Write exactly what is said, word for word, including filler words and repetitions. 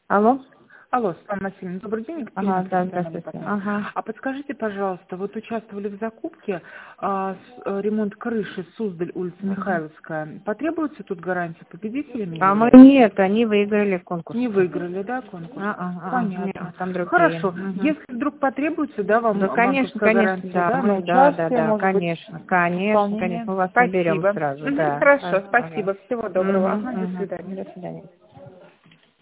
Алло? Алло, Светлана Васильевна, добрый день. Екатерина Ага, да, Александровна, здравствуйте. пожалуйста. Ага. А подскажите, пожалуйста, вот участвовали в закупке а, с- э, ремонт крыши Суздаль, улица Мгм. Михайловская. Потребуется тут гарантия? Победителями А мы являетесь? нет, они выиграли конкурс. Не выиграли, да, конкурс? А, а, а, нет, Понятно. там другие. Хорошо. Мгм. Если вдруг потребуется, да, Да, вам конечно, банковская конечно, гарантия, да, да, на мы, да, да, участие, да, может быть, конечно, конечно, конечно, исполнение? мы вас наберем Спасибо. сразу, Мгм, да. хорошо, А, ага. спасибо. Всего доброго. Мгм, Ага, до мгм. свидания. До свидания.